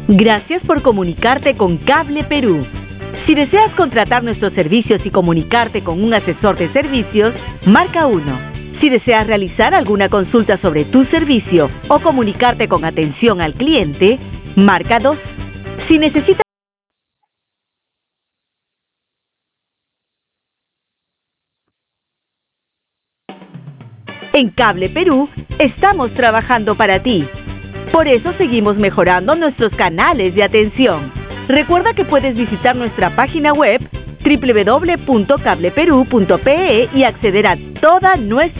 Gracias por comunicarte con Cable Perú. Si deseas contratar nuestros servicios y comunicarte con un asesor de servicios, marca 1. Si deseas realizar alguna consulta sobre tu servicio o comunicarte con atención al cliente, marca 2. Si necesitas En Cable Perú, estamos trabajando para ti. Por eso seguimos mejorando nuestros canales de atención. Recuerda que puedes visitar nuestra página web www.cableperú.pe y acceder a toda nuestra...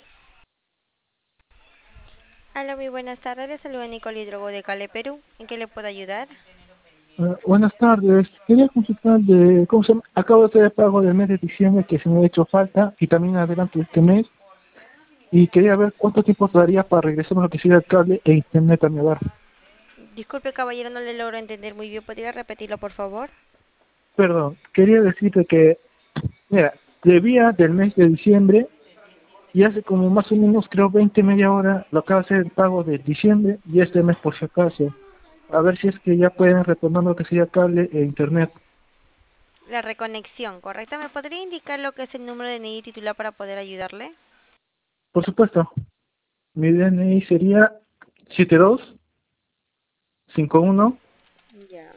Hola, muy buenas tardes. Le saluda Nicole Hidrogo de Cale Perú. ¿En qué le puedo ayudar? Buenas tardes. Quería consultar de cómo se llama. Acabo de hacer el pago del mes de diciembre que se me ha hecho falta y también adelanto este mes. Y quería ver cuánto tiempo daría para regresar lo que sería el cable e internet a mi hogar. Disculpe, caballero, no le logro entender muy bien. ¿Podría repetirlo, por favor? Perdón, quería decirte que, mira, debía del mes de diciembre y hace como más o menos, creo, 20 media hora, lo acabo de hacer el pago de diciembre y este mes por si acaso. A ver si es que ya pueden retornar lo que sería cable e internet. La reconexión, ¿correcta? ¿Me podría indicar lo que es el número de NII titular para poder ayudarle? Por supuesto, mi DNI sería 7251 Ya.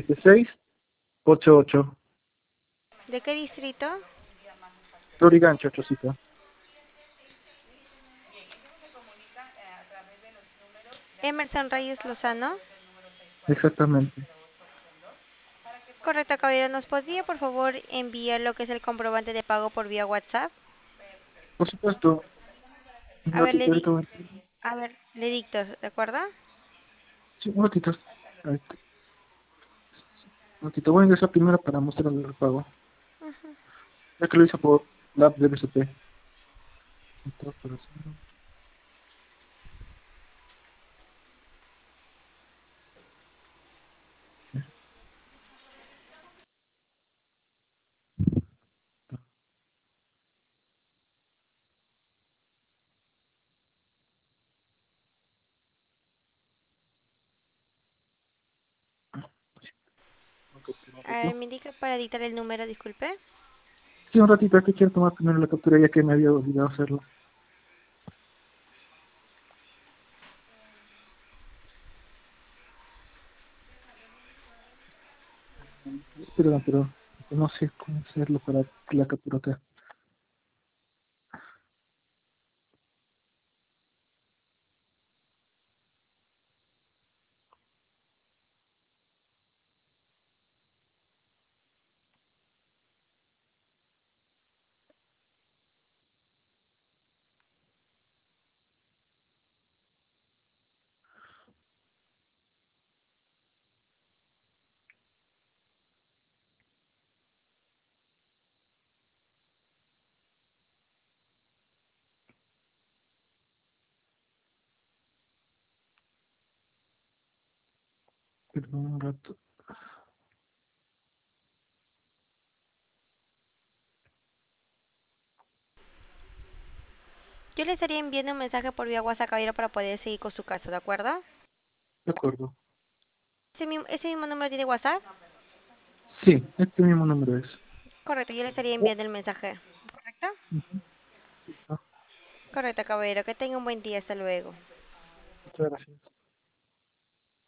7688. ¿De qué distrito? Lurigancho, Chocito. Emerson Reyes Lozano. Exactamente. Correcto, caballero. ¿Nos podría, por favor, enviar lo que es el comprobante de pago por vía WhatsApp? Por supuesto, un A ver, ratito, ahorita voy le dicto, ¿de acuerdo? sí, un ratito. Ahorita, un ratito, voy a ingresar primero para mostrarle el pago. Ya que lo hice por la app de BCP. A ver, me indica para editar el número, disculpe. Sí, un ratito, es que quiero tomar primero la captura ya que me había olvidado hacerlo. Pero no sé cómo hacerlo para la captura acá. Perdón, un rato. Yo le estaría enviando un mensaje por vía WhatsApp, caballero, para poder seguir con su caso, ¿de acuerdo? De acuerdo. ¿Ese mismo número tiene WhatsApp? Sí, este mismo número es. Correcto, yo le estaría enviando el mensaje. ¿Correcto? Ujú, listo. Correcto, caballero. Que tenga un buen día. Hasta luego. Muchas gracias.